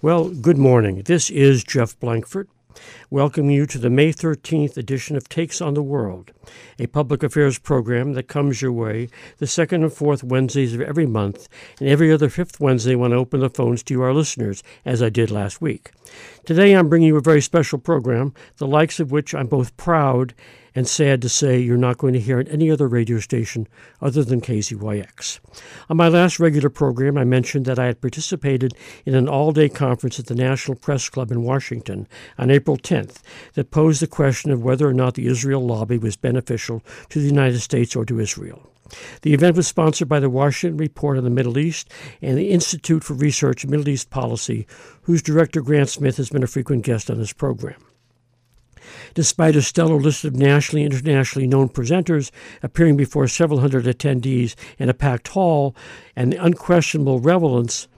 Well, good morning. This is Jeff Blankford, welcoming you to the May 13th edition of Takes on the World, a public affairs program that comes your way the second and fourth Wednesdays of every month and every other fifth Wednesday when I open the phones to you, our listeners, as I did last week. Today I'm bringing you a very special program, the likes of which I'm both proud and sad to say you're not going to hear on any other radio station other than KZYX. On my last regular program, I mentioned that I had participated in an all-day conference at the National Press Club in Washington on April 10th that posed the question of whether or not the Israel lobby was beneficial to the United States or to Israel. The event was sponsored by the Washington Report on the Middle East and the Institute for Research in Middle East Policy, whose director Grant Smith has been a frequent guest on this program. Despite a stellar list of nationally and internationally known presenters appearing before several hundred attendees in a packed hall and the unquestionable relevance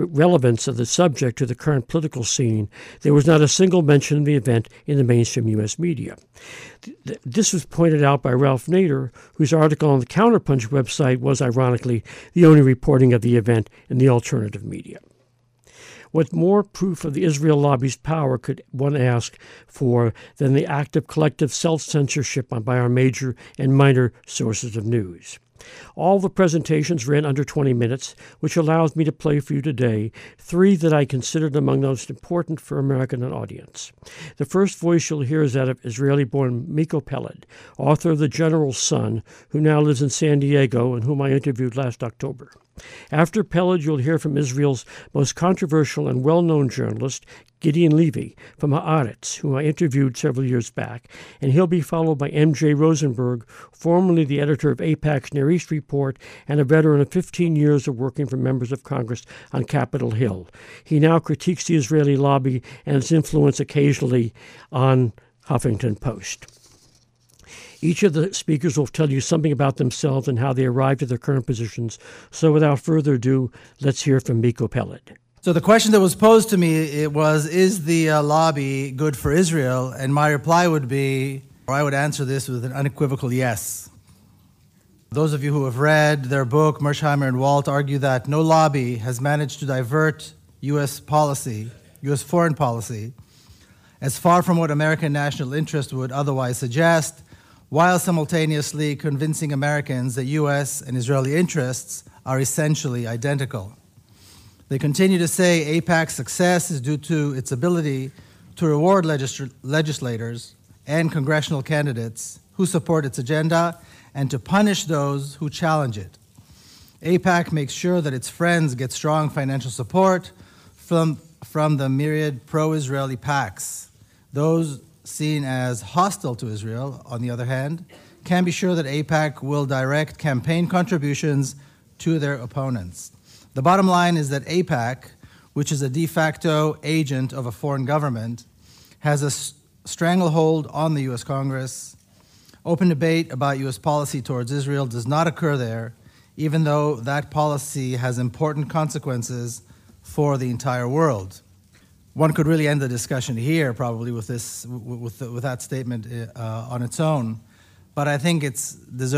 of the subject to the current political scene, there was not a single mention of the event in the mainstream U.S. media. This was pointed out by Ralph Nader, whose article on the Counterpunch website was, ironically, the only reporting of the event in the alternative media. What more proof of the Israel lobby's power could one ask for than the act of collective self-censorship by our major and minor sources of news? All the presentations ran under 20 minutes, which allows me to play for you today three that I considered among the most important for American audience. The first voice you'll hear is that of Israeli-born Miko Peled, author of The General's Son, who now lives in San Diego and whom I interviewed last October. After Peled, you'll hear from Israel's most controversial and well-known journalist, Gideon Levy, from Haaretz, whom I interviewed several years back, and he'll be followed by M.J. Rosenberg, formerly the editor of AIPAC's Near East Report and a veteran of 15 years of working for members of Congress on Capitol Hill. He now critiques the Israeli lobby and its influence occasionally on Huffington Post. Each of the speakers will tell you something about themselves and how they arrived at their current positions. So without further ado, let's hear from Miko Peled. So the question that was posed to me is the lobby good for Israel? And my reply would be, or I would answer this with an unequivocal yes. Those of you who have read their book, Mersheimer and Walt, argue that no lobby has managed to divert U.S. policy, U.S. foreign policy, as far from what American national interest would otherwise suggest, while simultaneously convincing Americans that U.S. and Israeli interests are essentially identical. They continue to say AIPAC's success is due to its ability to reward legislators and congressional candidates who support its agenda and to punish those who challenge it. AIPAC makes sure that its friends get strong financial support from the myriad pro-Israeli PACs. Those seen as hostile to Israel, on the other hand, can be sure that AIPAC will direct campaign contributions to their opponents. The bottom line is that AIPAC, which is a de facto agent of a foreign government, has a stranglehold on the U.S. Congress. Open debate about U.S. policy towards Israel does not occur there, even though that policy has important consequences for the entire world. One could really end the discussion here, probably, with that statement on its own, but I think this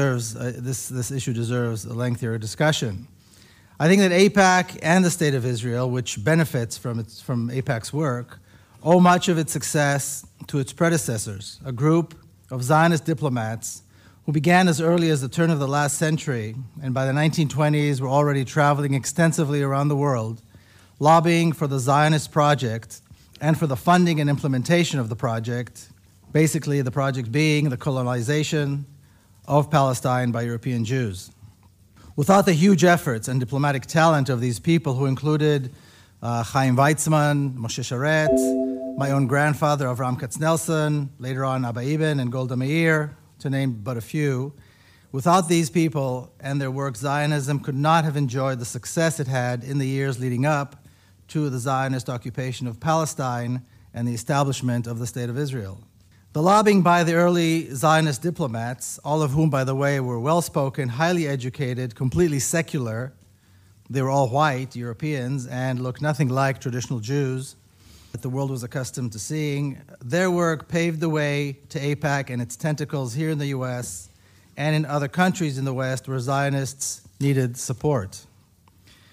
issue deserves a lengthier discussion. I think that AIPAC and the State of Israel, which benefits from AIPAC's work, owe much of its success to its predecessors, a group of Zionist diplomats who began as early as the turn of the last century, and by the 1920s were already traveling extensively around the world, lobbying for the Zionist project and for the funding and implementation of the project, basically the project being the colonization of Palestine by European Jews. Without the huge efforts and diplomatic talent of these people, who included Chaim Weizmann, Moshe Sharet, my own grandfather Avram Katznelson, later on Abba Eban and Golda Meir, to name but a few, without these people and their work, Zionism could not have enjoyed the success it had in the years leading up to the Zionist occupation of Palestine and the establishment of the State of Israel. The lobbying by the early Zionist diplomats, all of whom, by the way, were well-spoken, highly educated, completely secular, they were all white Europeans and looked nothing like traditional Jews that the world was accustomed to seeing, their work paved the way to AIPAC and its tentacles here in the U.S. and in other countries in the West where Zionists needed support.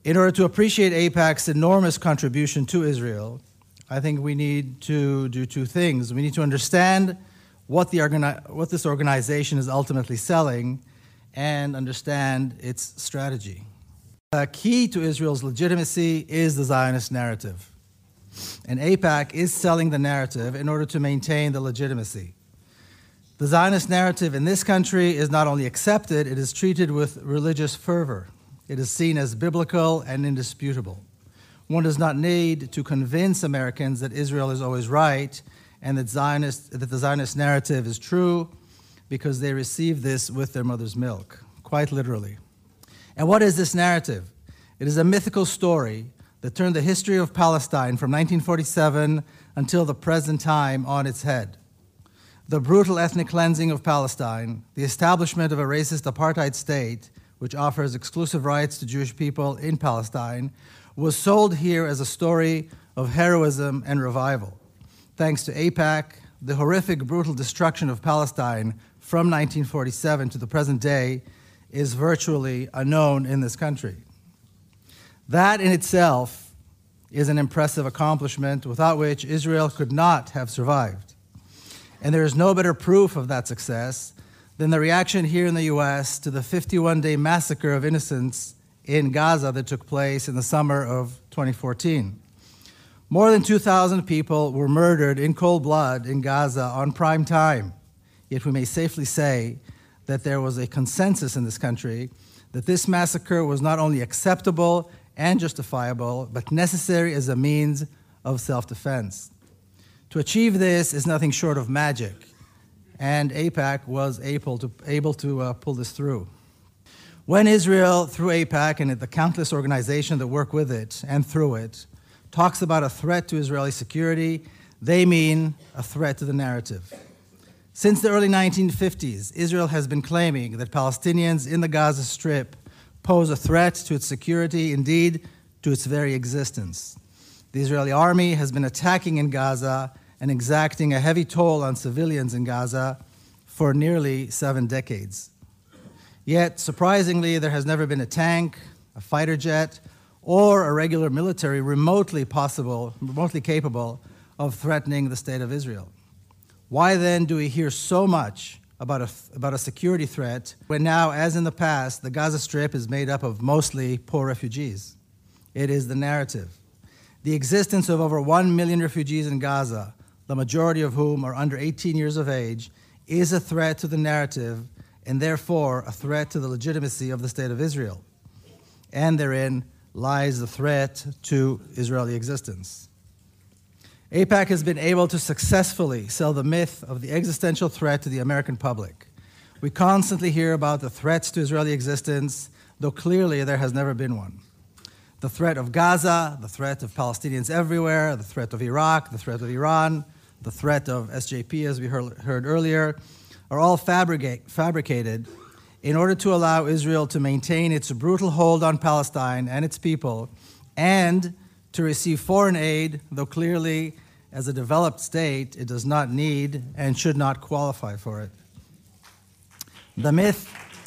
In order to appreciate AIPAC's enormous contribution to Israel, I think we need to do two things. We need to understand what this organization is ultimately selling and understand its strategy. The key to Israel's legitimacy is the Zionist narrative. And AIPAC is selling the narrative in order to maintain the legitimacy. The Zionist narrative in this country is not only accepted, it is treated with religious fervor. It is seen as biblical and indisputable. One does not need to convince Americans that Israel is always right and that the Zionist narrative is true because they receive this with their mother's milk, quite literally. And what is this narrative? It is a mythical story that turned the history of Palestine from 1947 until the present time on its head. The brutal ethnic cleansing of Palestine, the establishment of a racist apartheid state, which offers exclusive rights to Jewish people in Palestine, was sold here as a story of heroism and revival. Thanks to AIPAC, the horrific, brutal destruction of Palestine from 1947 to the present day is virtually unknown in this country. That in itself is an impressive accomplishment without which Israel could not have survived. And there is no better proof of that success than the reaction here in the U.S. to the 51-day massacre of innocents in Gaza that took place in the summer of 2014. More than 2,000 people were murdered in cold blood in Gaza on prime time. Yet we may safely say that there was a consensus in this country that this massacre was not only acceptable and justifiable, but necessary as a means of self-defense. To achieve this is nothing short of magic, and AIPAC was able to pull this through. When Israel, through AIPAC and the countless organizations that work with it and through it, talks about a threat to Israeli security, they mean a threat to the narrative. Since the early 1950s, Israel has been claiming that Palestinians in the Gaza Strip pose a threat to its security, indeed, to its very existence. The Israeli army has been attacking in Gaza and exacting a heavy toll on civilians in Gaza for nearly 7 decades. Yet, surprisingly, there has never been a tank, a fighter jet, or a regular military remotely capable of threatening the state of Israel. Why then do we hear so much about a security threat when now, as in the past, the Gaza Strip is made up of mostly poor refugees? It is the narrative. The existence of over 1 million refugees in Gaza, the majority of whom are under 18 years of age, is a threat to the narrative and therefore a threat to the legitimacy of the state of Israel. And therein lies the threat to Israeli existence. AIPAC has been able to successfully sell the myth of the existential threat to the American public. We constantly hear about the threats to Israeli existence, though clearly there has never been one. The threat of Gaza, the threat of Palestinians everywhere, the threat of Iraq, the threat of Iran, the threat of SJP, as we heard earlier, are all fabricated in order to allow Israel to maintain its brutal hold on Palestine and its people, and to receive foreign aid, though clearly, as a developed state, it does not need and should not qualify for it. The myth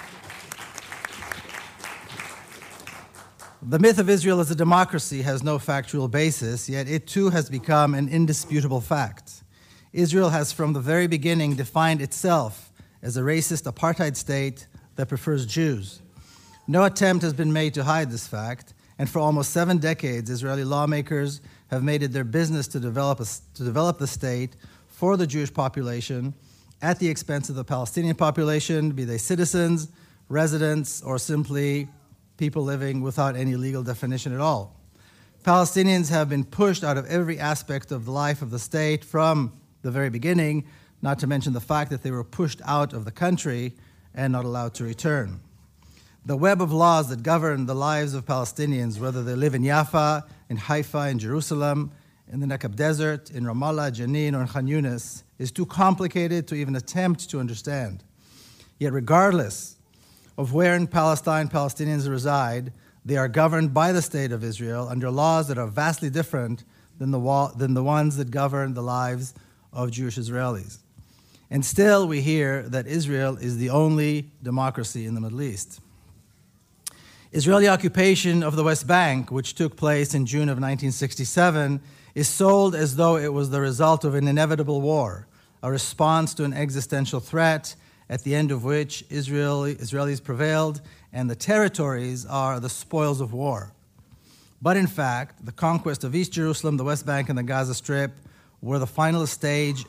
of Israel as a democracy has no factual basis, yet it too has become an indisputable fact. Israel has from the very beginning defined itself as a racist apartheid state that prefers Jews. No attempt has been made to hide this fact, and for almost 7 decades, Israeli lawmakers have made it their business to develop the state for the Jewish population at the expense of the Palestinian population, be they citizens, residents, or simply people living without any legal definition at all. Palestinians have been pushed out of every aspect of the life of the state from the very beginning, not to mention the fact that they were pushed out of the country and not allowed to return. The web of laws that govern the lives of Palestinians, whether they live in Jaffa, in Haifa, in Jerusalem, in the Negev Desert, in Ramallah, Jenin, or in Khan Yunis, is too complicated to even attempt to understand. Yet regardless of where in Palestine Palestinians reside, they are governed by the state of Israel under laws that are vastly different than the ones that govern the lives of Jewish Israelis. And still we hear that Israel is the only democracy in the Middle East. Israeli occupation of the West Bank, which took place in June of 1967, is sold as though it was the result of an inevitable war, a response to an existential threat, at the end of which Israelis prevailed, and the territories are the spoils of war. But in fact, the conquest of East Jerusalem, the West Bank, and the Gaza Strip were the final stage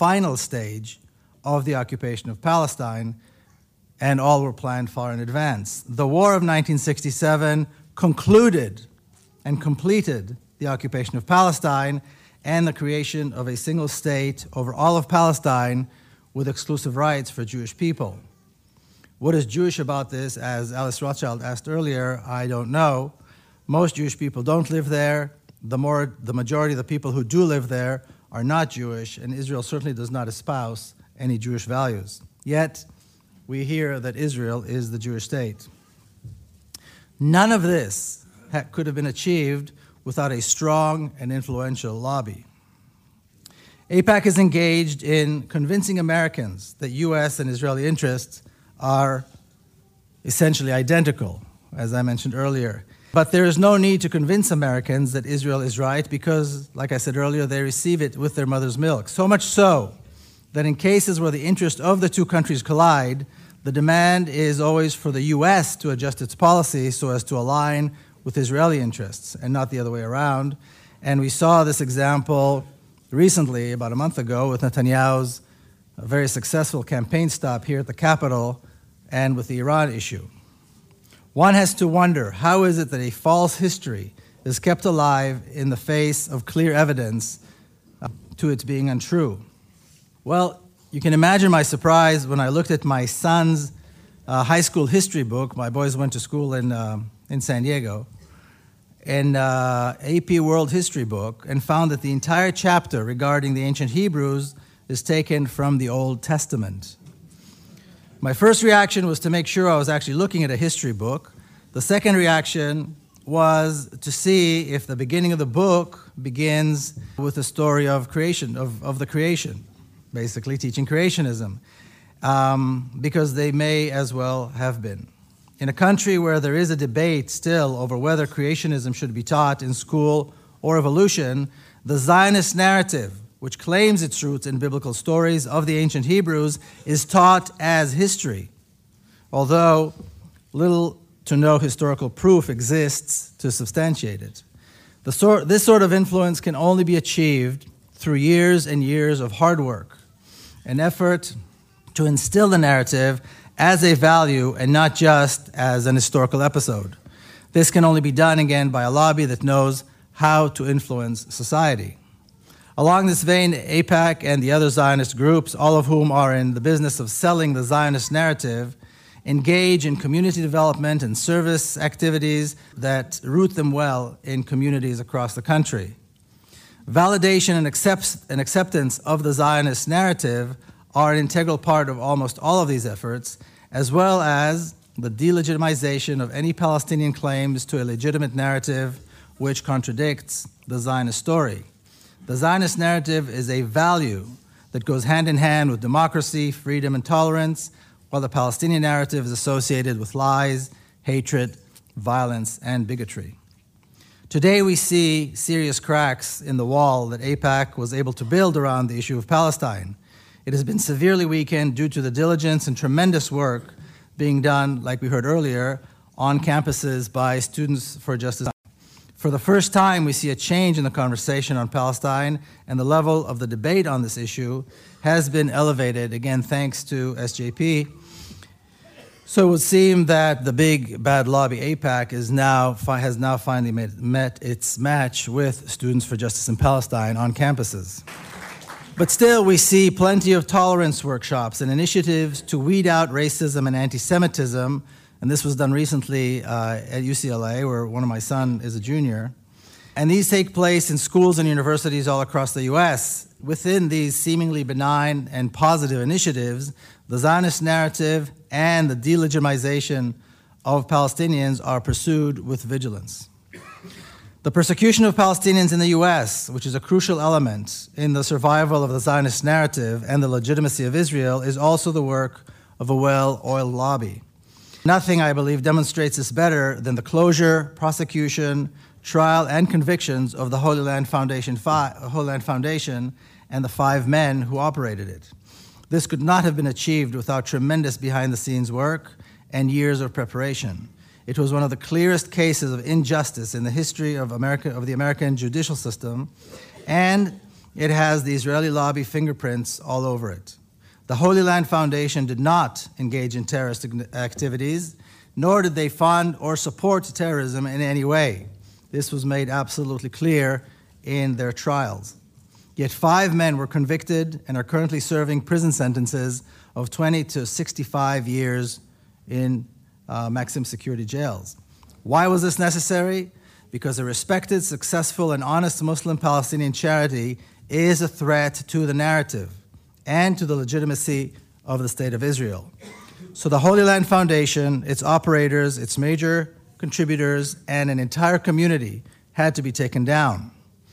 of the occupation of Palestine, and all were planned far in advance. The War of 1967 concluded and completed the occupation of Palestine and the creation of a single state over all of Palestine with exclusive rights for Jewish people. What is Jewish about this, as Alice Rothschild asked earlier, I don't know. Most Jewish people don't live there. The majority of the people who do live there are not Jewish, and Israel certainly does not espouse any Jewish values. Yet, we hear that Israel is the Jewish state. None of this could have been achieved without a strong and influential lobby. AIPAC is engaged in convincing Americans that U.S. and Israeli interests are essentially identical, as I mentioned earlier. But there is no need to convince Americans that Israel is right because, like I said earlier, they receive it with their mother's milk. So much so that in cases where the interests of the two countries collide, the demand is always for the U.S. to adjust its policy so as to align with Israeli interests and not the other way around. And we saw this example recently, about a month ago, with Netanyahu's very successful campaign stop here at the Capitol and with the Iran issue. One has to wonder, how is it that a false history is kept alive in the face of clear evidence to its being untrue? Well, you can imagine my surprise when I looked at my son's high school history book. My boys went to school in San Diego, an AP World History book, and found that the entire chapter regarding the ancient Hebrews is taken from the Old Testament. My first reaction was to make sure I was actually looking at a history book. The second reaction was to see if the beginning of the book begins with the story of creation, of the creation, basically teaching creationism, because they may as well have been. In a country where there is a debate still over whether creationism should be taught in school or evolution, the Zionist narrative, which claims its roots in biblical stories of the ancient Hebrews, is taught as history, although little to no historical proof exists to substantiate it. This sort of influence can only be achieved through years and years of hard work, an effort to instill the narrative as a value and not just as an historical episode. This can only be done, again, by a lobby that knows how to influence society. Along this vein, AIPAC and the other Zionist groups, all of whom are in the business of selling the Zionist narrative, engage in community development and service activities that root them well in communities across the country. Validation and acceptance of the Zionist narrative are an integral part of almost all of these efforts, as well as the delegitimization of any Palestinian claims to a legitimate narrative which contradicts the Zionist story. The Zionist narrative is a value that goes hand in hand with democracy, freedom, and tolerance, while the Palestinian narrative is associated with lies, hatred, violence, and bigotry. Today we see serious cracks in the wall that AIPAC was able to build around the issue of Palestine. It has been severely weakened due to the diligence and tremendous work being done, like we heard earlier, on campuses by Students for Justice. For the first time, we see a change in the conversation on Palestine, and the level of the debate on this issue has been elevated, again, thanks to SJP. So it would seem that the big bad lobby AIPAC has now finally met its match with Students for Justice in Palestine on campuses. But still, we see plenty of tolerance workshops and initiatives to weed out racism and anti-Semitism. And this was done recently at UCLA, where one of my sons is a junior. And these take place in schools and universities all across the U.S. Within these seemingly benign and positive initiatives, the Zionist narrative and the delegitimization of Palestinians are pursued with vigilance. The persecution of Palestinians in the U.S., which is a crucial element in the survival of the Zionist narrative and the legitimacy of Israel, is also the work of a well-oiled lobby. Nothing, I believe, demonstrates this better than the closure, prosecution, trial, and convictions of the Holy Land Foundation and the 5 men who operated it. This could not have been achieved without tremendous behind-the-scenes work and years of preparation. It was one of the clearest cases of injustice in the history of the American judicial system, and it has the Israeli lobby fingerprints all over it. The Holy Land Foundation did not engage in terrorist activities, nor did they fund or support terrorism in any way. This was made absolutely clear in their trials. Yet 5 men were convicted and are currently serving prison sentences of 20 to 65 years in maximum security jails. Why was this necessary? Because a respected, successful, and honest Muslim Palestinian charity is a threat to the narrative and to the legitimacy of the State of Israel. So the Holy Land Foundation, its operators, its major contributors, and an entire community had to be taken down.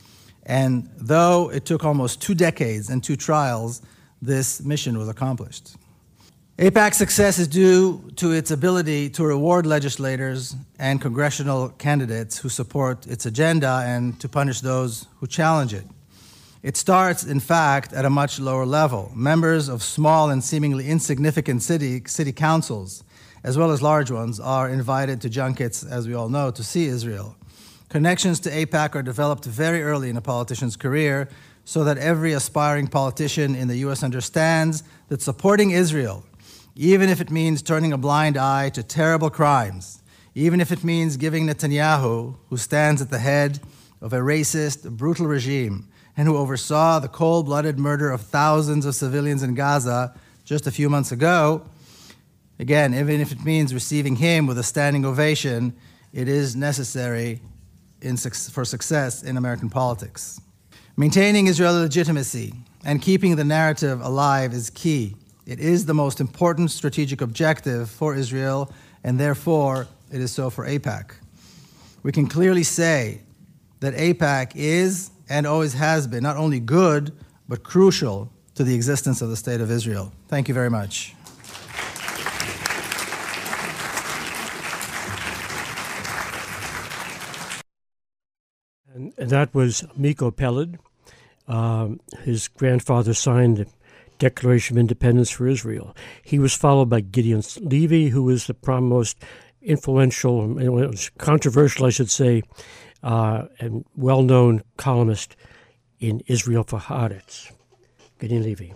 And though it took almost 2 decades and 2 trials, this mission was accomplished. AIPAC's success is due to its ability to reward legislators and congressional candidates who support its agenda and to punish those who challenge it. It starts, in fact, at a much lower level. Members of small and seemingly insignificant city councils, as well as large ones, are invited to junkets, as we all know, to see Israel. Connections to AIPAC are developed very early in a politician's career so that every aspiring politician in the U.S. understands that supporting Israel, even if it means turning a blind eye to terrible crimes, even if it means giving Netanyahu, who stands at the head of a racist, brutal regime, and who oversaw the cold-blooded murder of thousands of civilians in Gaza just a few months ago, again, even if it means receiving him with a standing ovation, it is necessary for success in American politics. Maintaining Israeli legitimacy and keeping the narrative alive is key. It is the most important strategic objective for Israel, and therefore it is so for AIPAC. We can clearly say that AIPAC is and always has been not only good, but crucial to the existence of the State of Israel. Thank you very much. And that was Miko Peled. His grandfather signed the Declaration of Independence for Israel. He was followed by Gideon Levy, who was the most influential, controversial, I should say, and well-known columnist in Israel for Haaretz. Gideon Levy.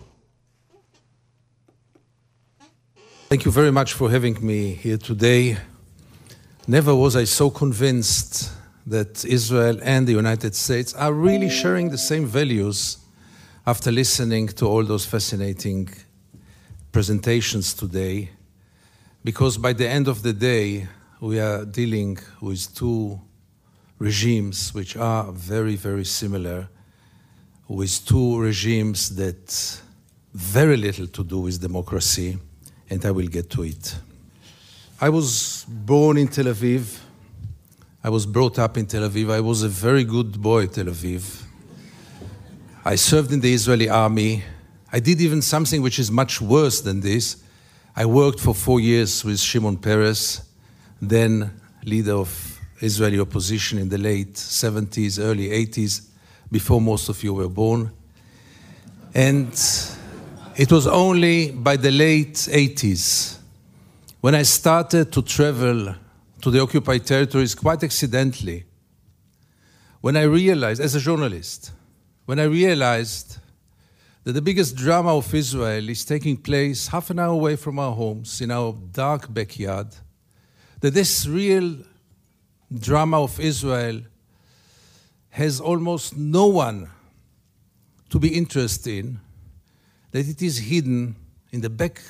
Thank you very much for having me here today. Never was I so convinced that Israel and the United States are really sharing the same values after listening to all those fascinating presentations today, because by the end of the day, we are dealing with 2 regimes which are very, very similar, with 2 regimes that very little to do with democracy, and I will get to it. I was born in Tel Aviv. I was brought up in Tel Aviv. I was a very good boy at Tel Aviv. I served in the Israeli army. I did even something which is much worse than this. I worked for 4 years with Shimon Peres, then leader of Israeli opposition in the late 70s, early 80s, before most of you were born. And it was only by the late 80s when I started to travel to the occupied territories quite accidentally, when I realized, as a journalist, when I realized that the biggest drama of Israel is taking place half an hour away from our homes, in our dark backyard, that this real drama of Israel has almost no one to be interested in, that it is hidden in the backyard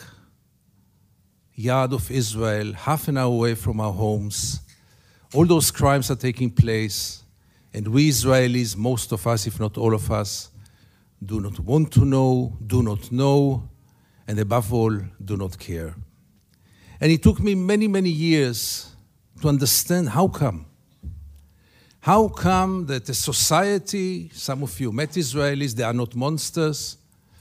of Israel, half an hour away from our homes. All those crimes are taking place, and we Israelis, most of us, if not all of us, do not want to know, do not know, and above all, do not care. And it took me many, many years to understand how come. How come that a society, some of you met Israelis, they are not monsters,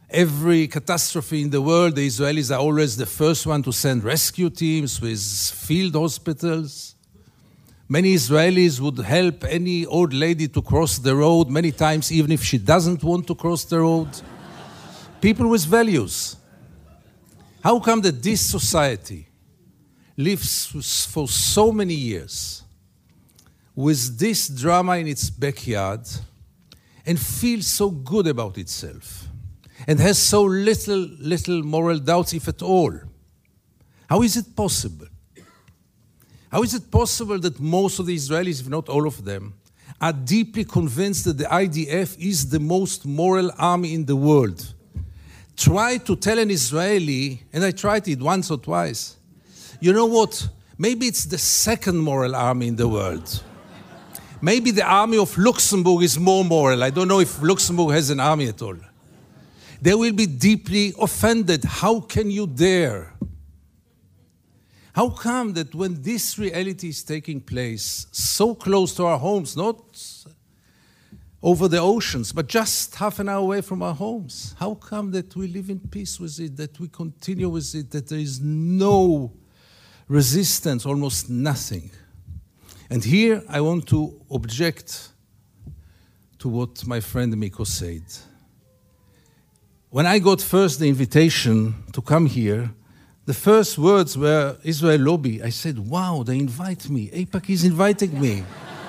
every catastrophe in the world, the Israelis are always the first one to send rescue teams with field hospitals. Many Israelis would help any old lady to cross the road many times, even if she doesn't want to cross the road. People with values. How come that this society lives for so many years with this drama in its backyard and feels so good about itself and has so little moral doubts, if at all? How is it possible? How is it possible that most of the Israelis, if not all of them, are deeply convinced that the IDF is the most moral army in the world? Try to tell an Israeli, and I tried it once or twice, you know what? Maybe it's the second moral army in the world. Maybe the army of Luxembourg is more moral. I don't know if Luxembourg has an army at all. They will be deeply offended. How can you dare? How come that when this reality is taking place so close to our homes, not over the oceans, but just half an hour away from our homes, how come that we live in peace with it, that we continue with it, that there is no resistance, almost nothing? And here I want to object to what my friend Miko said. When I got first the invitation to come here, the first words were Israel Lobby. I said, wow, they invite me. AIPAC is inviting me.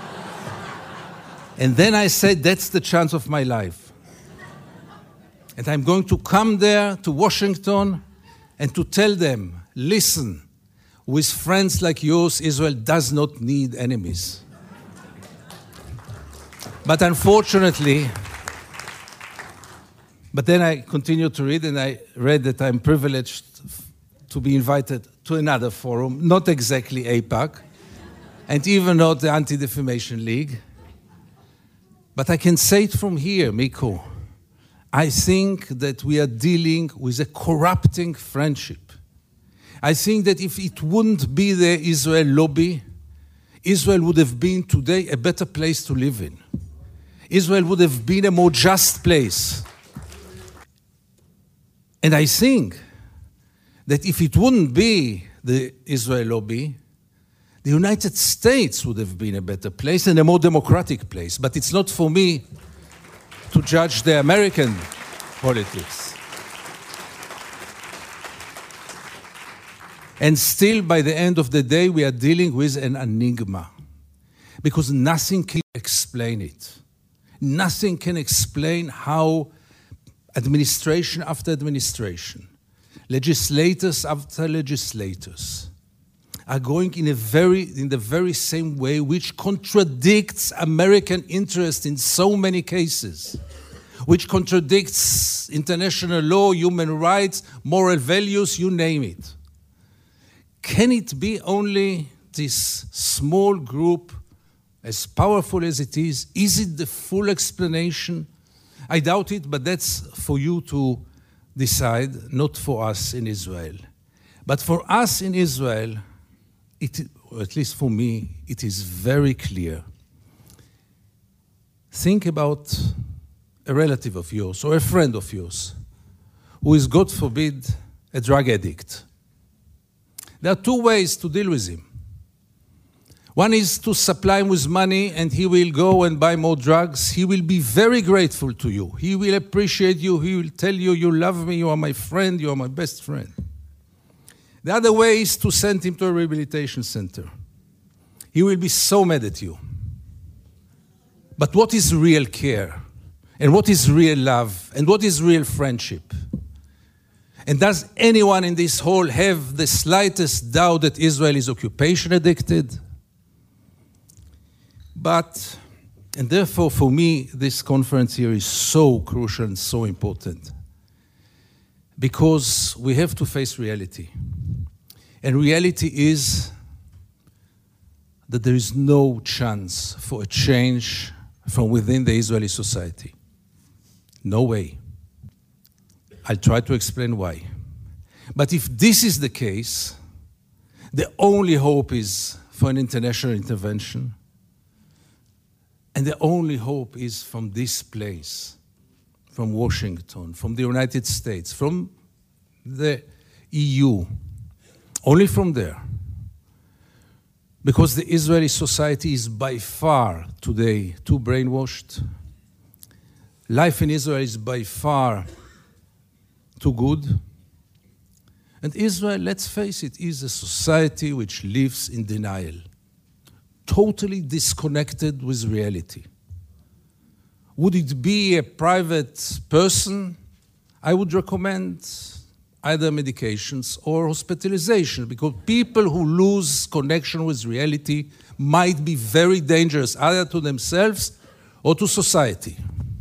And then I said, that's the chance of my life. And I'm going to come there to Washington and to tell them, listen, with friends like yours, Israel does not need enemies. But unfortunately, but then I continued to read, and I read that I'm privileged to be invited to another forum, not exactly AIPAC, and even not the Anti-Defamation League. But I can say it from here, Miko. I think that we are dealing with a corrupting friendship. I think that if it wouldn't be the Israel lobby, Israel would have been today a better place to live in. Israel would have been a more just place. And I think that if it wouldn't be the Israel lobby, the United States would have been a better place and a more democratic place. But it's not for me to judge the American politics. And still, by the end of the day, we are dealing with an enigma, because nothing can explain it. Nothing can explain how administration after administration, legislators after legislators, are going in the very same way, which contradicts American interest in so many cases, which contradicts international law, human rights, moral values, you name it. Can it be only this small group, as powerful as it is? Is it the full explanation? I doubt it, but that's for you to decide, not for us in Israel. But for us in Israel, or at least for me, it is very clear. Think about a relative of yours or a friend of yours who is, God forbid, a drug addict. There are two ways to deal with him. One is to supply him with money, and he will go and buy more drugs. He will be very grateful to you. He will appreciate you. He will tell you, you love me, you are my friend, you are my best friend. The other way is to send him to a rehabilitation center. He will be so mad at you. But what is real care? And what is real love? And what is real friendship? And does anyone in this hall have the slightest doubt that Israel is occupation addicted? But, and therefore for me, this conference here is so crucial and so important, because we have to face reality. And reality is that there is no chance for a change from within the Israeli society. No way. I'll try to explain why. But if this is the case, the only hope is for an international intervention. And the only hope is from this place, from Washington, from the United States, from the EU, only from there. Because the Israeli society is by far today too brainwashed. Life in Israel is by far too good. And Israel, let's face it, is a society which lives in denial, totally disconnected with reality. Would it be a private person? I would recommend either medications or hospitalization, because people who lose connection with reality might be very dangerous, either to themselves or to society.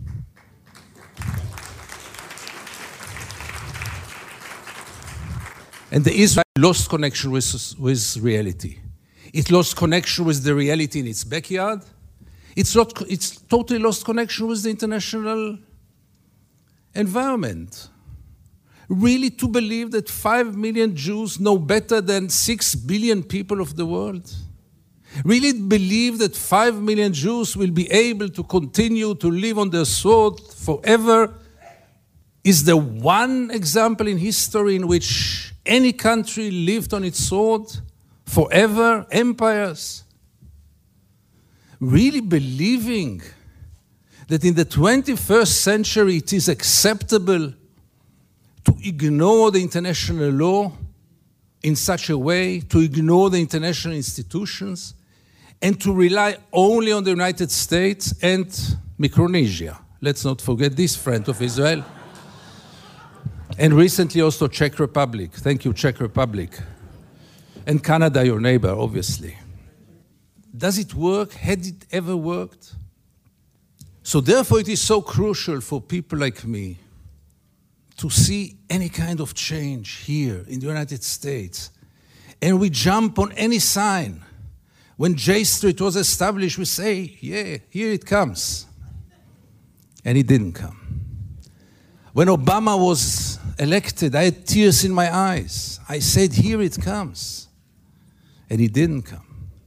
And the Israel lost connection with reality. It lost connection with the reality in its backyard. It's totally lost connection with the international environment. Really to believe that 5 million Jews know better than 6 billion people of the world? Really believe that 5 million Jews will be able to continue to live on their sword forever? Is there one example in history in which any country lived on its sword forever? Empires? Really believing that in the 21st century it is acceptable to ignore the international law in such a way, to ignore the international institutions, and to rely only on the United States and Micronesia. Let's not forget this friend of Israel. And recently also Czech Republic. Thank you, Czech Republic. And Canada, your neighbor, obviously. Does it work? Had it ever worked? So therefore it is so crucial for people like me to see any kind of change here in the United States. And we jump on any sign. When J Street was established, we say, yeah, here it comes. And it didn't come. When Obama was elected, I had tears in my eyes. I said, here it comes. And it didn't come.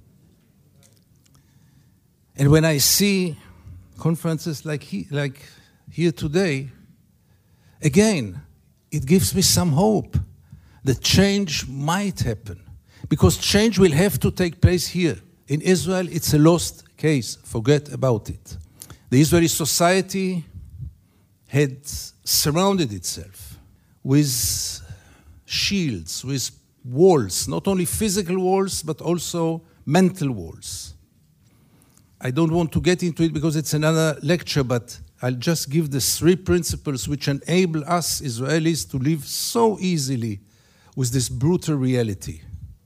And when I see conferences like here today, again, it gives me some hope that change might happen. Because change will have to take place here. In Israel, it's a lost case. Forget about it. The Israeli society had surrounded itself with shields, with walls, not only physical walls, but also mental walls. I don't want to get into it because it's another lecture, but I'll just give the 3 principles which enable us Israelis to live so easily with this brutal reality.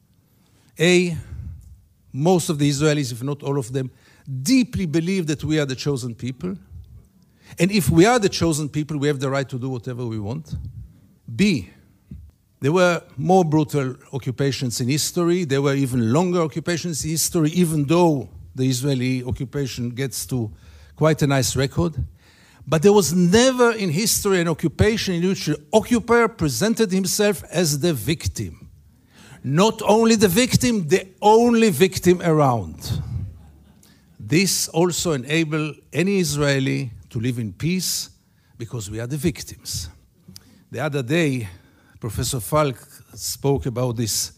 A, most of the Israelis, if not all of them, deeply believe that we are the chosen people. And if we are the chosen people, we have the right to do whatever we want. B, there were more brutal occupations in history. There were even longer occupations in history, even though the Israeli occupation gets to quite a nice record. But there was never in history an occupation in which the occupier presented himself as the victim. Not only the victim, the only victim around. This also enables any Israeli to live in peace because we are the victims. The other day, Professor Falk spoke about this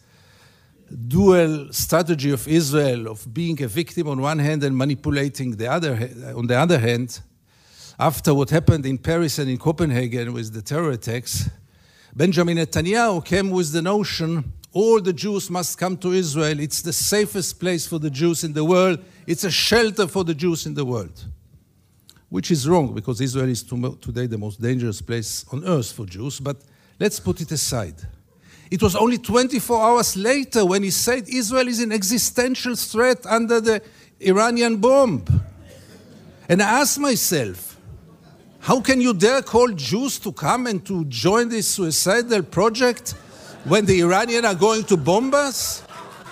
dual strategy of Israel of being a victim on one hand and manipulating on the other hand. After what happened in Paris and in Copenhagen with the terror attacks, Benjamin Netanyahu came with the notion all the Jews must come to Israel. It's the safest place for the Jews in the world. It's a shelter for the Jews in the world. Which is wrong, because Israel is today the most dangerous place on earth for Jews. But let's put it aside. It was only 24 hours later when he said Israel is an existential threat under the Iranian bomb. And I asked myself, how can you dare call Jews to come and to join this suicidal project when the Iranians are going to bomb us?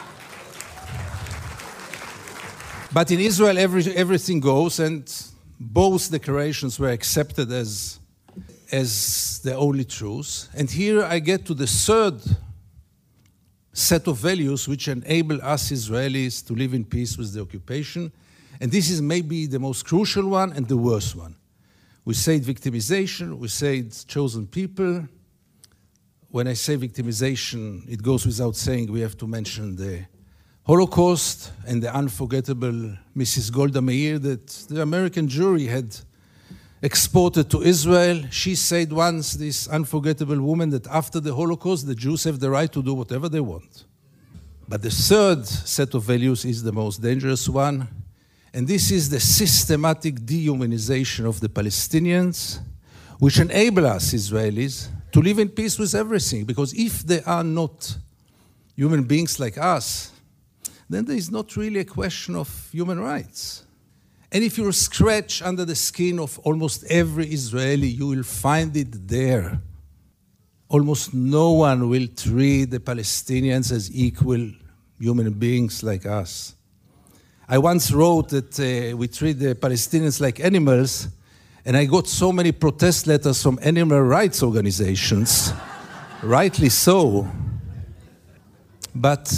But in Israel, everything goes, and both declarations were accepted as the only truth. And here I get to the 3rd set of values which enable us Israelis to live in peace with the occupation. And this is maybe the most crucial one and the worst one. We said victimization, we said chosen people. When I say victimization, it goes without saying we have to mention the Holocaust and the unforgettable Mrs. Golda Meir that the American jury had exported to Israel. She said once, this unforgettable woman, that after the Holocaust, the Jews have the right to do whatever they want. But the third set of values is the most dangerous one, and this is the systematic dehumanization of the Palestinians, which enable us, Israelis, to live in peace with everything. Because if they are not human beings like us, then there is not really a question of human rights. And if you scratch under the skin of almost every Israeli, you will find it there. Almost no one will treat the Palestinians as equal human beings like us. I once wrote that we treat the Palestinians like animals, and I got so many protest letters from animal rights organizations, rightly so. But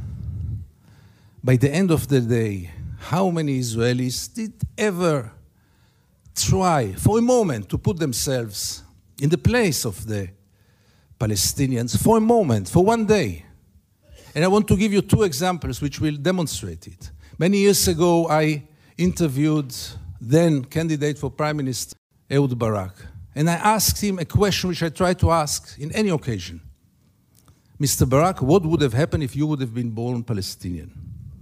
by the end of the day, how many Israelis did ever try for a moment to put themselves in the place of the Palestinians for a moment, for one day? And I want to give you two examples which will demonstrate it. Many years ago, I interviewed then candidate for Prime Minister Ehud Barak, and I asked him a question which I try to ask in any occasion. Mr. Barak, what would have happened if you would have been born Palestinian?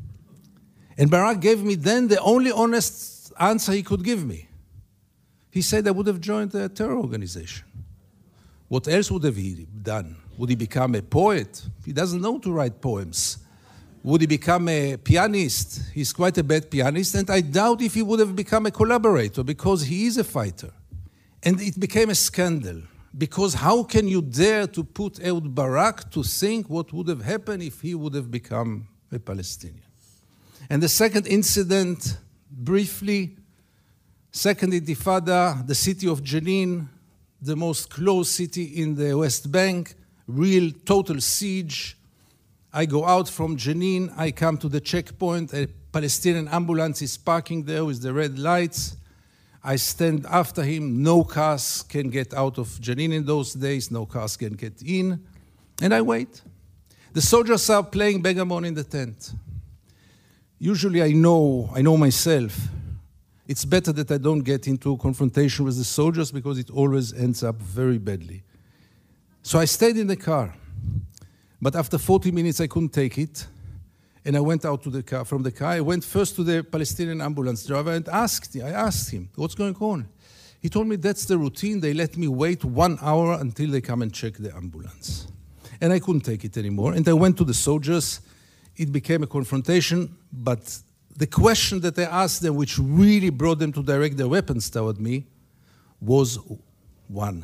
And Barak gave me then the only honest answer he could give me. He said I would have joined a terror organization. What else would have he done? Would he become a poet? He doesn't know to write poems. Would he become a pianist? He's quite a bad pianist, and I doubt if he would have become a collaborator because he is a fighter. And it became a scandal, because how can you dare to put Ehud Barak to think what would have happened if he would have become a Palestinian? And the second incident, briefly, Second Intifada, the city of Jenin, the most closed city in the West Bank, real total siege. I go out from Jenin, I come to the checkpoint, a Palestinian ambulance is parking there with the red lights. I stand after him, no cars can get out of Jenin in those days, no cars can get in, and I wait. The soldiers are playing backgammon in the tent. Usually I know myself, it's better that I don't get into a confrontation with the soldiers because it always ends up very badly. So I stayed in the car. But after 40 minutes, I couldn't take it. And I went out to the car. From the car, I went first to the Palestinian ambulance driver and I asked him, what's going on? He told me that's the routine. They let me wait 1 hour until they come and check the ambulance. And I couldn't take it anymore. And I went to the soldiers. It became a confrontation. But the question that I asked them, which really brought them to direct their weapons toward me, was one.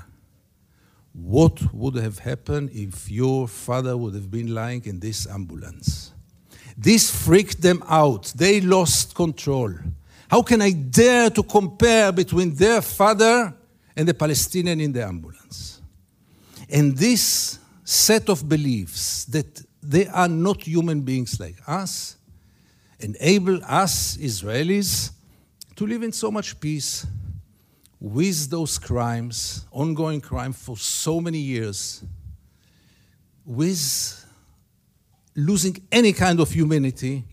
What would have happened if your father would have been lying in this ambulance? This freaked them out. They lost control. How can I dare to compare between their father and the Palestinian in the ambulance? And this set of beliefs that they are not human beings like us enable us, Israelis, to live in so much peace with those crimes, ongoing crime for so many years, with losing any kind of humanity,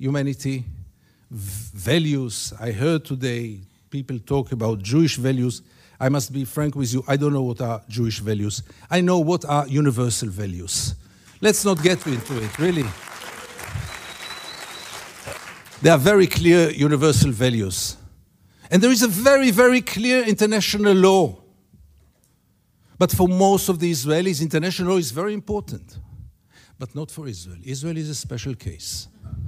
values. I heard today people talk about Jewish values. I must be frank with you, I don't know what are Jewish values. I know what are universal values. Let's not get into it, really. There are very clear universal values. And there is a very, very clear international law. But for most of the Israelis, international law is very important. But not for Israel. Israel is a special case.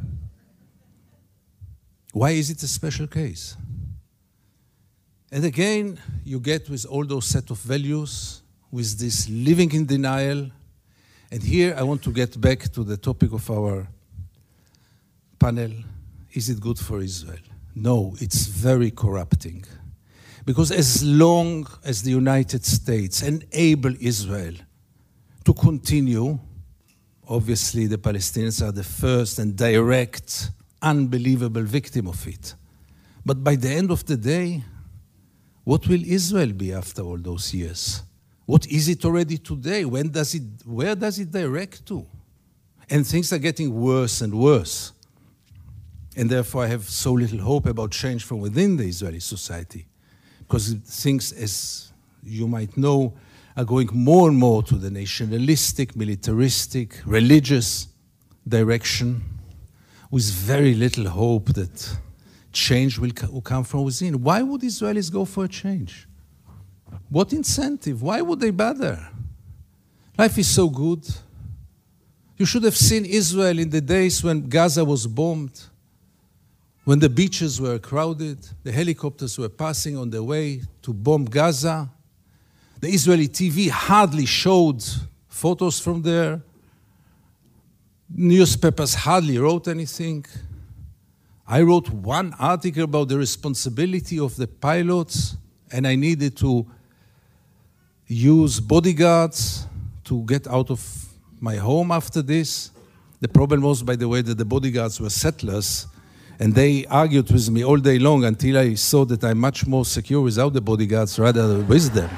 Why is it a special case? And again, you get with all those set of values, with this living in denial. And here I want to get back to the topic of our panel. Is it good for Israel? No, it's very corrupting. Because as long as the United States enable Israel to continue, obviously the Palestinians are the first and direct, unbelievable victim of it. But by the end of the day, What will Israel be after all those years? What is it already today? Where does it direct to? And things are getting worse and worse. And therefore I have so little hope about change from within the Israeli society. Because things, as you might know, are going more and more to the nationalistic, militaristic, religious direction, with very little hope that change will come from within. Why would Israelis go for a change? What incentive? Why would they bother? Life is so good. You should have seen Israel in the days when Gaza was bombed, when the beaches were crowded, the helicopters were passing on their way to bomb Gaza. The Israeli TV hardly showed photos from there. Newspapers hardly wrote anything. I wrote one article about the responsibility of the pilots, and I needed to use bodyguards to get out of my home after this. The problem was, by the way, that the bodyguards were settlers, and they argued with me all day long until I saw that I'm much more secure without the bodyguards rather than with them.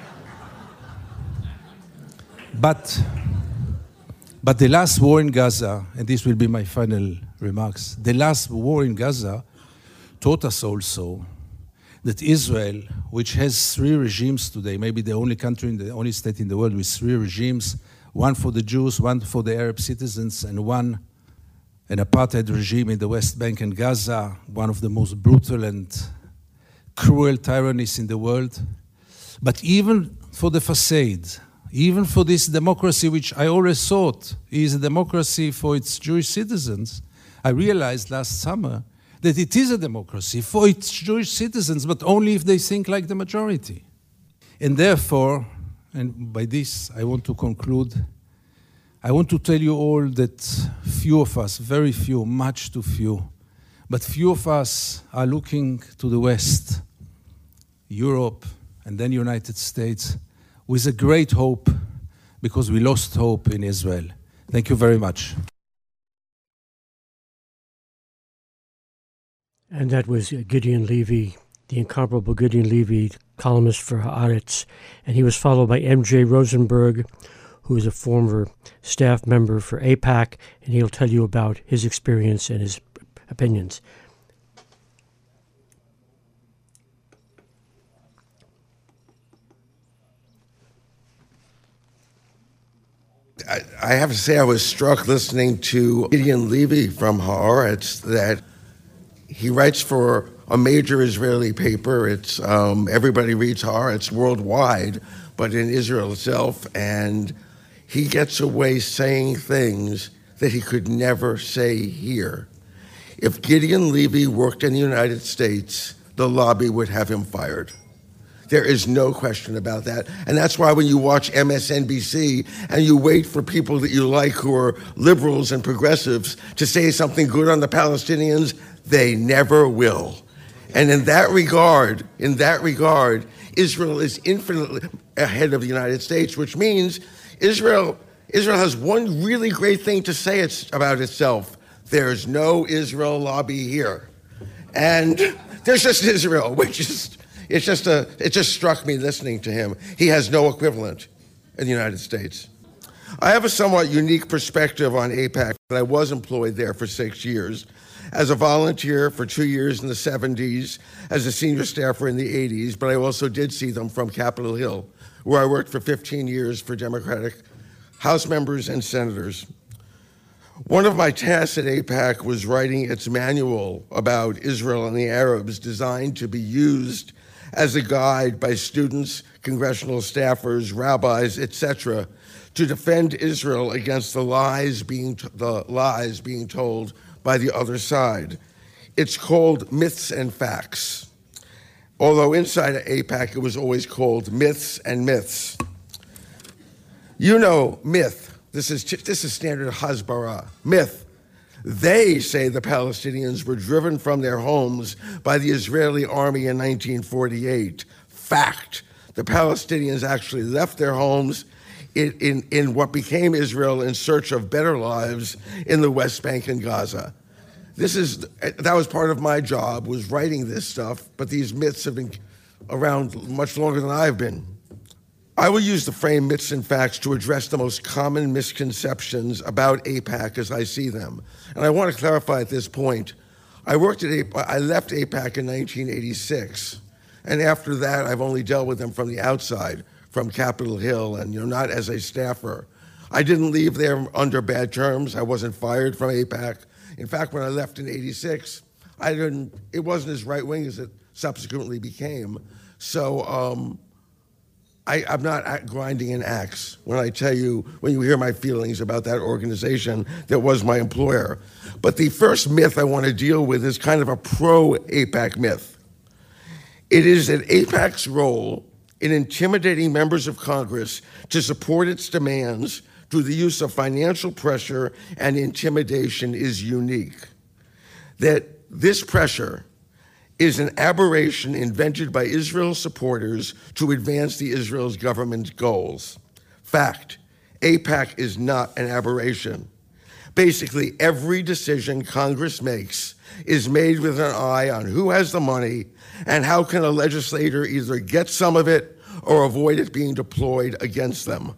But the last war in Gaza, and this will be my final remarks, the last war in Gaza taught us also that Israel, which has 3 regimes today, maybe the only country, the only state in the world with 3 regimes, one for the Jews, one for the Arab citizens, and one an apartheid regime in the West Bank and Gaza, one of the most brutal and cruel tyrannies in the world. But even for the facade, even for this democracy, which I always thought is a democracy for its Jewish citizens, I realized last summer that it is a democracy for its Jewish citizens, but only if they think like the majority. And therefore, and by this I want to conclude, I want to tell you all that few of us, very few, much too few, but few of us are looking to the West, Europe, and then United States, with a great hope, because we lost hope in Israel. Thank you very much. And that was Gideon Levy, the incomparable Gideon Levy, columnist for Haaretz. And he was followed by M.J. Rosenberg, who is a former staff member for AIPAC, and he'll tell you about his experience and his opinions. I have to say I was struck listening to Gideon Levy from Haaretz that he writes for a major Israeli paper. It's everybody reads Haaretz worldwide, but in Israel itself, and he gets away saying things that he could never say here. If Gideon Levy worked in the United States, the lobby would have him fired. There is no question about that. And that's why when you watch MSNBC and you wait for people that you like who are liberals and progressives to say something good on the Palestinians, they never will. And in that regard, Israel is infinitely ahead of the United States, which means Israel has one really great thing to say about itself. There's no Israel lobby here. And there's just Israel, which is... it just struck me listening to him. He has no equivalent in the United States. I have a somewhat unique perspective on AIPAC. I was employed there for 6 years, as a volunteer for 2 years in the 70s, as a senior staffer in the 80s, but I also did see them from Capitol Hill, where I worked for 15 years for Democratic House members and senators. One of my tasks at AIPAC was writing its manual about Israel and the Arabs, designed to be used as a guide by students, congressional staffers, rabbis, etc., to defend Israel against the lies being told by the other side. It's called Myths and Facts, although inside of AIPAC it was always called Myths and Myths. You know, myth. This is standard Hasbara. Myth. They say the Palestinians were driven from their homes by the Israeli army in 1948. Fact. The Palestinians actually left their homes in what became Israel in search of better lives in the West Bank and Gaza. That was part of my job, was writing this stuff, but these myths have been around much longer than I've been. I will use the frame myths and facts to address the most common misconceptions about AIPAC as I see them. And I want to clarify at this point, I left AIPAC in 1986, and after that I've only dealt with them from the outside, from Capitol Hill, and not as a staffer. I didn't leave there under bad terms. I wasn't fired from AIPAC. In fact, when I left in 86, it wasn't as right-wing as it subsequently became. So I'm not grinding an axe when I tell you, when you hear my feelings about that organization that was my employer. But the first myth I want to deal with is kind of a pro-AIPAC myth. It is that AIPAC's role in intimidating members of Congress to support its demands through the use of financial pressure and intimidation is unique. That this pressure is an aberration invented by Israel's supporters to advance the Israel's government's goals. Fact, AIPAC is not an aberration. Basically, every decision Congress makes is made with an eye on who has the money and how can a legislator either get some of it or avoid it being deployed against them.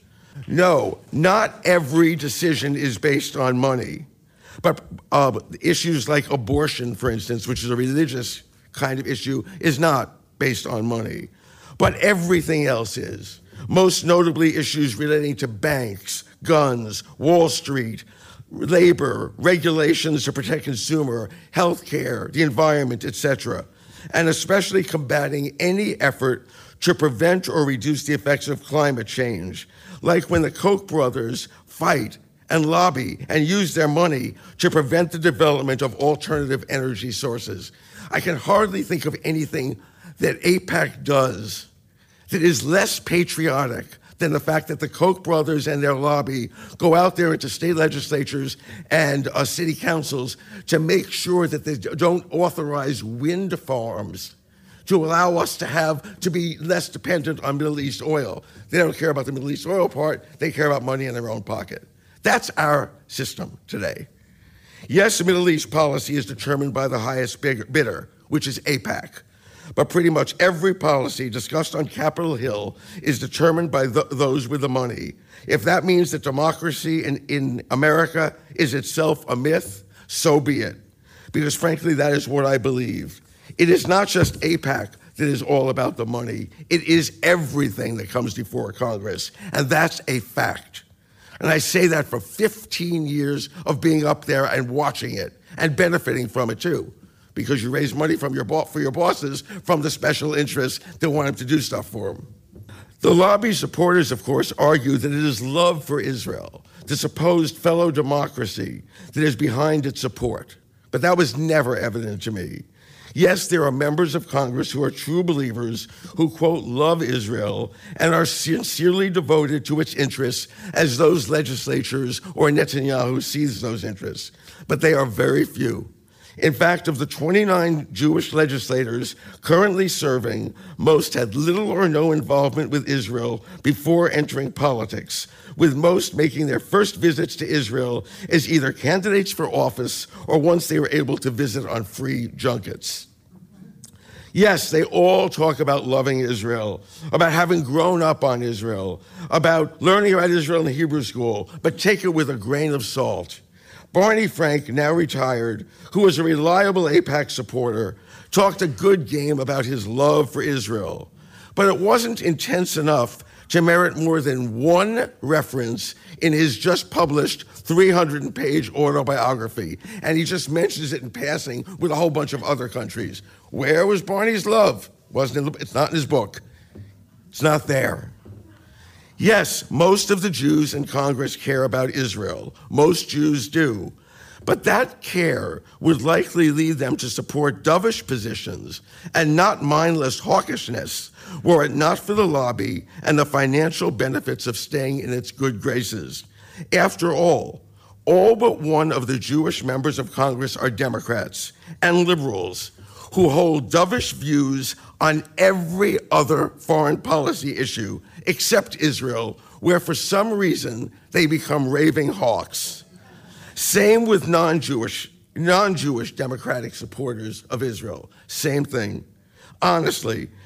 No, not every decision is based on money. But issues like abortion, for instance, which is a religious kind of issue, is not based on money. But everything else is. Most notably, issues relating to banks, guns, Wall Street, labor, regulations to protect consumer, healthcare, the environment, etc. And especially combating any effort to prevent or reduce the effects of climate change, like when the Koch brothers fight and lobby and use their money to prevent the development of alternative energy sources. I can hardly think of anything that AIPAC does that is less patriotic than the fact that the Koch brothers and their lobby go out there into state legislatures and city councils to make sure that they don't authorize wind farms to allow us to be less dependent on Middle East oil. They don't care about the Middle East oil part, they care about money in their own pocket. That's our system today. Yes, Middle East policy is determined by the highest bidder, which is AIPAC. But pretty much every policy discussed on Capitol Hill is determined by those with the money. If that means that democracy in America is itself a myth, so be it. Because frankly, that is what I believe. It is not just AIPAC that is all about the money. It is everything that comes before Congress, and that's a fact. And I say that for 15 years of being up there and watching it and benefiting from it too, because you raise money for your bosses from the special interests that want them to do stuff for them. The lobby supporters, of course, argue that it is love for Israel, the supposed fellow democracy, that is behind its support. But that was never evident to me. Yes, there are members of Congress who are true believers who, quote, love Israel and are sincerely devoted to its interests as those legislatures or Netanyahu sees those interests. But they are very few. In fact, of the 29 Jewish legislators currently serving, most had little or no involvement with Israel before entering politics, with most making their first visits to Israel as either candidates for office or once they were able to visit on free junkets. Yes, they all talk about loving Israel, about having grown up on Israel, about learning about Israel in Hebrew school, but take it with a grain of salt. Barney Frank, now retired, who was a reliable AIPAC supporter, talked a good game about his love for Israel. But it wasn't intense enough to merit more than one reference in his just published 300-page autobiography. And he just mentions it in passing with a whole bunch of other countries. Where was Barney's love? It's not in his book. It's not there. Yes, most of the Jews in Congress care about Israel. Most Jews do. But that care would likely lead them to support dovish positions and not mindless hawkishness were it not for the lobby and the financial benefits of staying in its good graces. After all but one of the Jewish members of Congress are Democrats and liberals who hold dovish views on every other foreign policy issue except Israel, where for some reason they become raving hawks. Same with non-Jewish Democratic supporters of Israel. Same thing. Honestly,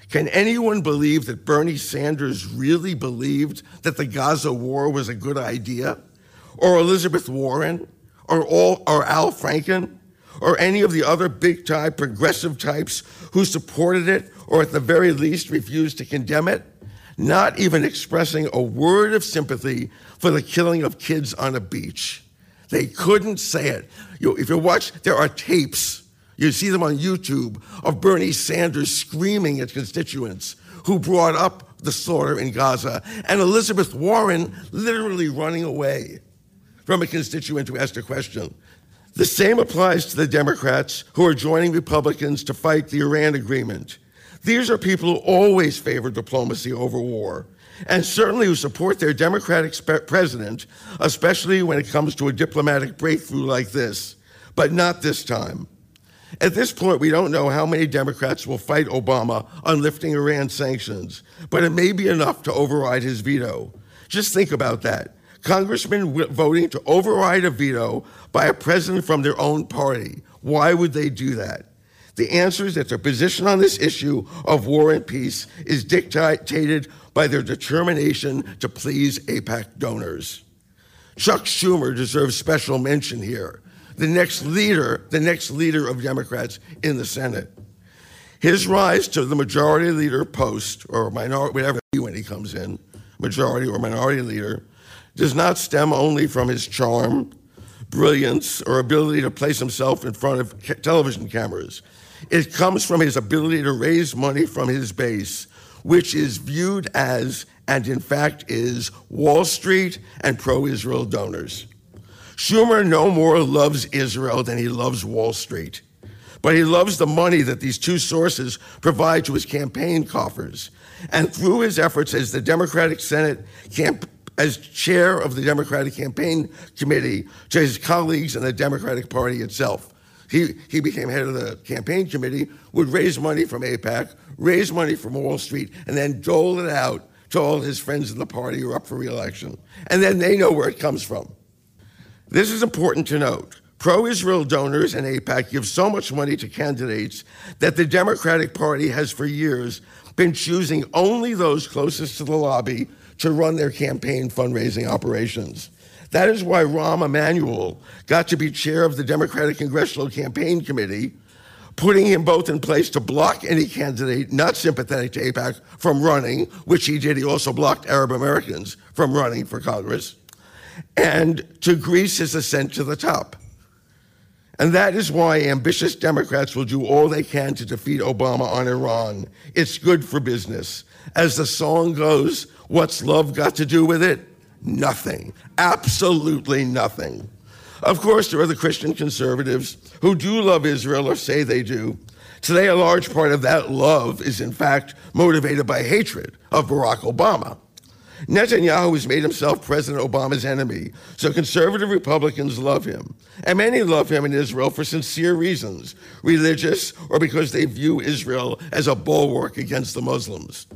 Can anyone believe that Bernie Sanders really believed that the Gaza war was a good idea? Or Elizabeth Warren? Or Al Franken? Or any of the other big-time progressive types who supported it or at the very least refused to condemn it? Not even expressing a word of sympathy for the killing of kids on a beach. They couldn't say it. If you watch, there are tapes, you see them on YouTube, of Bernie Sanders screaming at constituents who brought up the slaughter in Gaza, and Elizabeth Warren literally running away from a constituent who asked a question. The same applies to the Democrats who are joining Republicans to fight the Iran agreement. These are people who always favor diplomacy over war, and certainly who support their Democratic president, especially when it comes to a diplomatic breakthrough like this, but not this time. At this point, we don't know how many Democrats will fight Obama on lifting Iran sanctions, but it may be enough to override his veto. Just think about that. Congressmen voting to override a veto by a president from their own party. Why would they do that? The answer is that their position on this issue of war and peace is dictated by their determination to please AIPAC donors. Chuck Schumer deserves special mention here, the next leader of Democrats in the Senate. His rise to the majority leader post, or minority, whatever when he comes in, majority or minority leader, does not stem only from his charm, brilliance, or ability to place himself in front of television cameras. It comes from his ability to raise money from his base, which is viewed as, and in fact is, Wall Street and pro-Israel donors. Schumer no more loves Israel than he loves Wall Street, but he loves the money that these two sources provide to his campaign coffers. And through his efforts as the Democratic Senate as chair of the Democratic Campaign Committee to his colleagues in the Democratic Party itself. He became head of the campaign committee, would raise money from AIPAC, raise money from Wall Street, and then dole it out to all his friends in the party who are up for re-election. And then they know where it comes from. This is important to note. Pro-Israel donors and AIPAC give so much money to candidates that the Democratic Party has for years been choosing only those closest to the lobby to run their campaign fundraising operations. That is why Rahm Emanuel got to be chair of the Democratic Congressional Campaign Committee, putting him both in place to block any candidate not sympathetic to AIPAC from running, which he did. He also blocked Arab Americans from running for Congress, and to grease his ascent to the top. And that is why ambitious Democrats will do all they can to defeat Obama on Iran. It's good for business. As the song goes, what's love got to do with it? Nothing. Absolutely nothing. Of course, there are the Christian conservatives who do love Israel or say they do. Today, a large part of that love is, in fact, motivated by hatred of Barack Obama. Netanyahu has made himself President Obama's enemy, so conservative Republicans love him. And many love him in Israel for sincere reasons, religious or because they view Israel as a bulwark against the Muslims.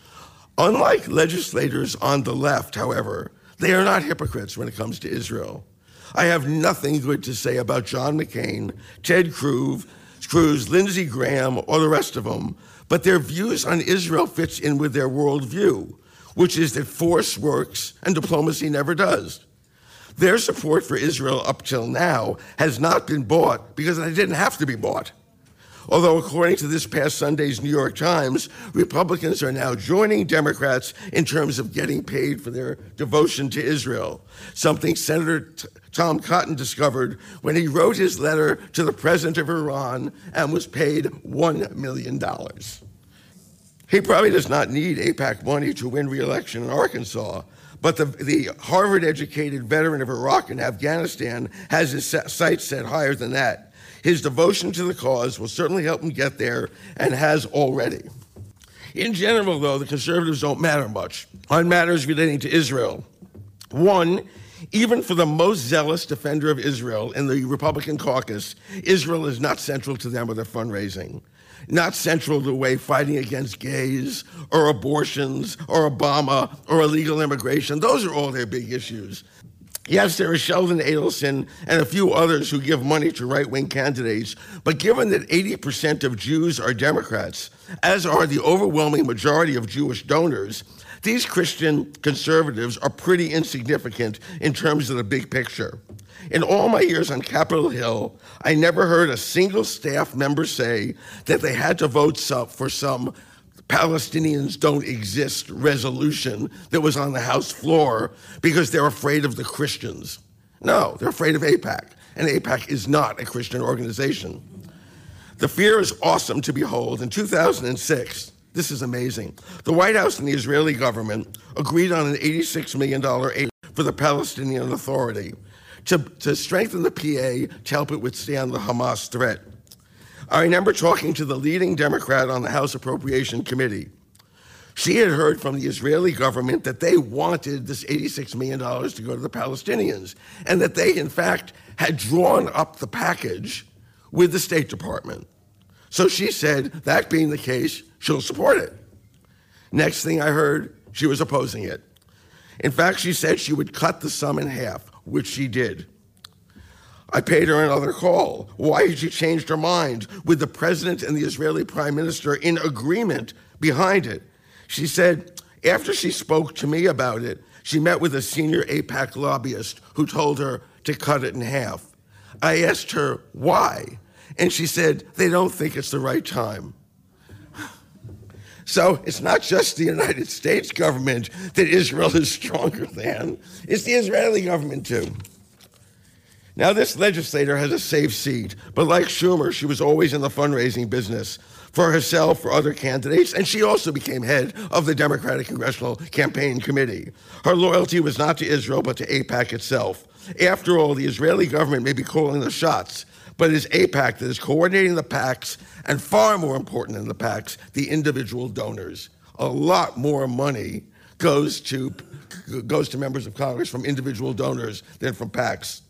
Unlike legislators on the left, however, they are not hypocrites when it comes to Israel. I have nothing good to say about John McCain, Ted Cruz, Lindsey Graham, or the rest of them, but their views on Israel fits in with their worldview, which is that force works and diplomacy never does. Their support for Israel up till now has not been bought because it didn't have to be bought. Although, according to this past Sunday's New York Times, Republicans are now joining Democrats in terms of getting paid for their devotion to Israel, something Senator Tom Cotton discovered when he wrote his letter to the president of Iran and was paid $1 million. He probably does not need AIPAC money to win re-election in Arkansas, but the Harvard-educated veteran of Iraq and Afghanistan has his sights set higher than that. His devotion to the cause will certainly help him get there, and has already. In general, though, the conservatives don't matter much on matters relating to Israel. One, even for the most zealous defender of Israel in the Republican caucus, Israel is not central to them or their fundraising, not central to the way fighting against gays or abortions or Obama or illegal immigration. Those are all their big issues. Yes, there is Sheldon Adelson and a few others who give money to right-wing candidates, but given that 80% of Jews are Democrats, as are the overwhelming majority of Jewish donors, these Christian conservatives are pretty insignificant in terms of the big picture. In all my years on Capitol Hill, I never heard a single staff member say that they had to vote for some Palestinians don't exist resolution that was on the House floor because they're afraid of the Christians. No, they're afraid of AIPAC, and AIPAC is not a Christian organization. The fear is awesome to behold. In 2006, this is amazing, the White House and the Israeli government agreed on an $86 million aid for the Palestinian Authority to strengthen the PA to help it withstand the Hamas threat. I remember talking to the leading Democrat on the House Appropriation Committee. She had heard from the Israeli government that they wanted this $86 million to go to the Palestinians, and that they, in fact, had drawn up the package with the State Department. So she said, that being the case, she'll support it. Next thing I heard, she was opposing it. In fact, she said she would cut the sum in half, which she did. I paid her another call. Why had she changed her mind with the president and the Israeli prime minister in agreement behind it? She said, after she spoke to me about it, she met with a senior AIPAC lobbyist who told her to cut it in half. I asked her why, and she said, they don't think it's the right time. So it's not just the United States government that Israel is stronger than, it's the Israeli government too. Now, this legislator has a safe seat, but like Schumer, she was always in the fundraising business for herself, for other candidates, and she also became head of the Democratic Congressional Campaign Committee. Her loyalty was not to Israel, but to AIPAC itself. After all, the Israeli government may be calling the shots, but it is AIPAC that is coordinating the PACs, and far more important than the PACs, the individual donors. A lot more money goes to members of Congress from individual donors than from PACs.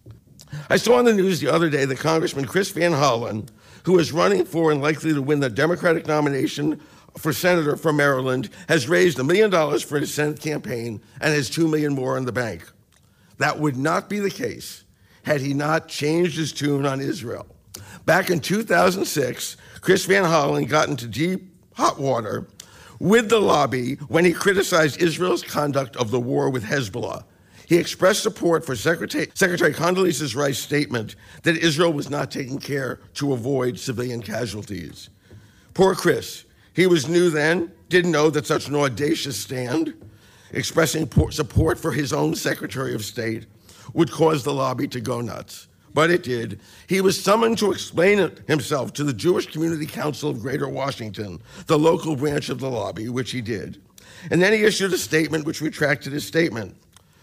I saw on the news the other day that Congressman Chris Van Hollen, who is running for and likely to win the Democratic nomination for senator from Maryland, has raised $1 million for his Senate campaign and has $2 million more in the bank. That would not be the case had he not changed his tune on Israel. Back in 2006, Chris Van Hollen got into deep hot water with the lobby when he criticized Israel's conduct of the war with Hezbollah. He expressed support for Secretary Condoleezza Rice's statement that Israel was not taking care to avoid civilian casualties. Poor Chris. He was new then, didn't know that such an audacious stand, expressing support for his own Secretary of State, would cause the lobby to go nuts. But it did. He was summoned to explain himself to the Jewish Community Council of Greater Washington, the local branch of the lobby, which he did. And then he issued a statement which retracted his statement.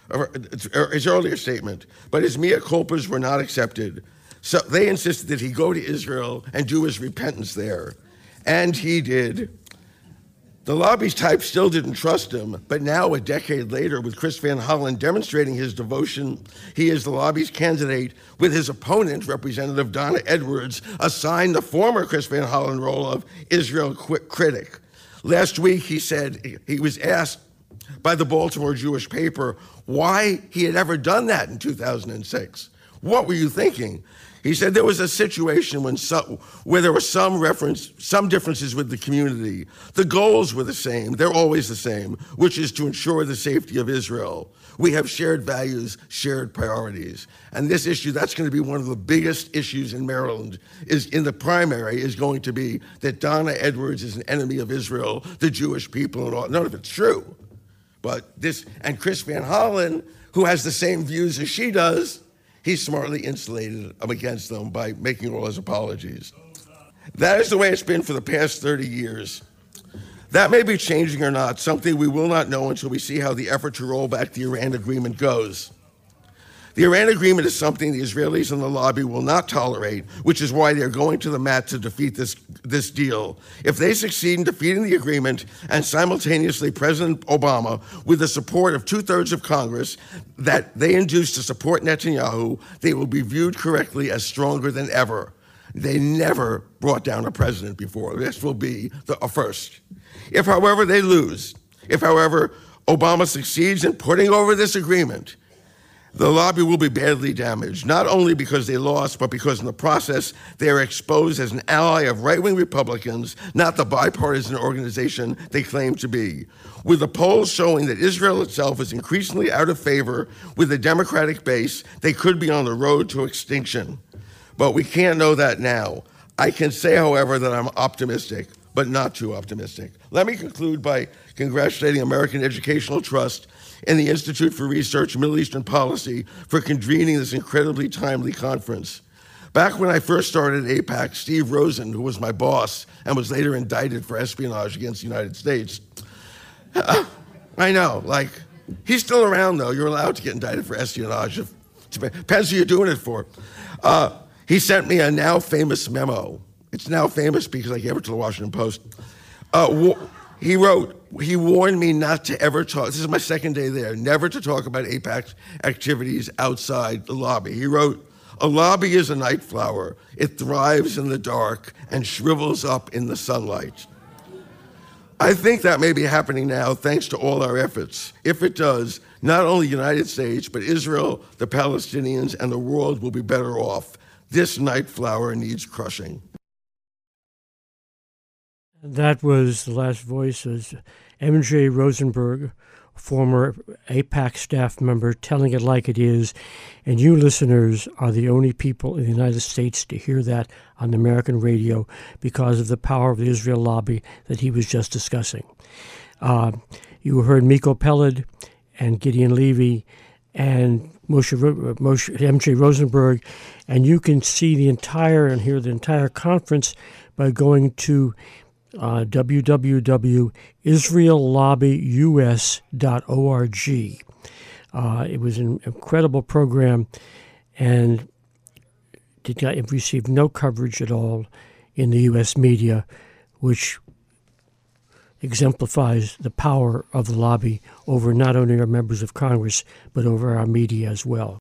His earlier statement, but his mea culpas were not accepted. So they insisted that he go to Israel and do his repentance there. And he did. The lobby's type still didn't trust him, but now, a decade later, with Chris Van Hollen demonstrating his devotion, he is the lobby's candidate, with his opponent, Representative Donna Edwards, assigned the former Chris Van Hollen role of Israel critic. Last week, he said he was asked by the Baltimore Jewish paper why he had ever done that in 2006. What were you thinking? He said there was a situation where there were some differences with the community. The goals were the same. They're always the same, which is to ensure the safety of Israel. We have shared values, shared priorities. And this issue, that's going to be one of the biggest issues in Maryland, is in the primary, is going to be that Donna Edwards is an enemy of Israel, the Jewish people, and all. None of it's true. But this, and Chris Van Hollen, who has the same views as she does, he's smartly insulated against them by making all his apologies. That is the way it's been for the past 30 years. That may be changing or not, something we will not know until we see how the effort to roll back the Iran agreement goes. The Iran agreement is something the Israelis and the lobby will not tolerate, which is why they're going to the mat to defeat this deal. If they succeed in defeating the agreement and simultaneously President Obama, with the support of 2/3 of Congress that they induced to support Netanyahu, they will be viewed correctly as stronger than ever. They never brought down a president before. This will be a first. If, however, they lose, if, however, Obama succeeds in putting over this agreement, The lobby will be badly damaged, not only because they lost, but because in the process they are exposed as an ally of right-wing Republicans, not the bipartisan organization they claim to be. With the polls showing that Israel itself is increasingly out of favor with the Democratic base, they could be on the road to extinction. But we can't know that now. I can say, however, that I'm optimistic, but not too optimistic. Let me conclude by congratulating American Educational Trust and the Institute for Research in Middle Eastern Policy for convening this incredibly timely conference. Back when I first started AIPAC, Steve Rosen, who was my boss and was later indicted for espionage against the United States, I know, like, he's still around though. You're allowed to get indicted for espionage. Depends who you're doing it for. He sent me a now famous memo. It's now famous because I gave it to the Washington Post. He wrote, he warned me not to ever talk, this is my second day there, never to talk about AIPAC's activities outside the lobby. He wrote, "A lobby is a night flower. It thrives in the dark and shrivels up in the sunlight." I think that may be happening now thanks to all our efforts. If it does, not only the United States, but Israel, the Palestinians, and the world will be better off. This night flower needs crushing. That was the last voice of M.J. Rosenberg, former AIPAC staff member, telling it like it is. And you listeners are the only people in the United States to hear that on American radio because of the power of the Israel lobby that he was just discussing. You heard Miko Peled and Gideon Levy and M.J. Rosenberg, and you can see the entire and hear the entire conference by going to www.israellobbyus.org. It was an incredible program, and it received no coverage at all in the U.S. media, which exemplifies the power of the lobby over not only our members of Congress, but over our media as well.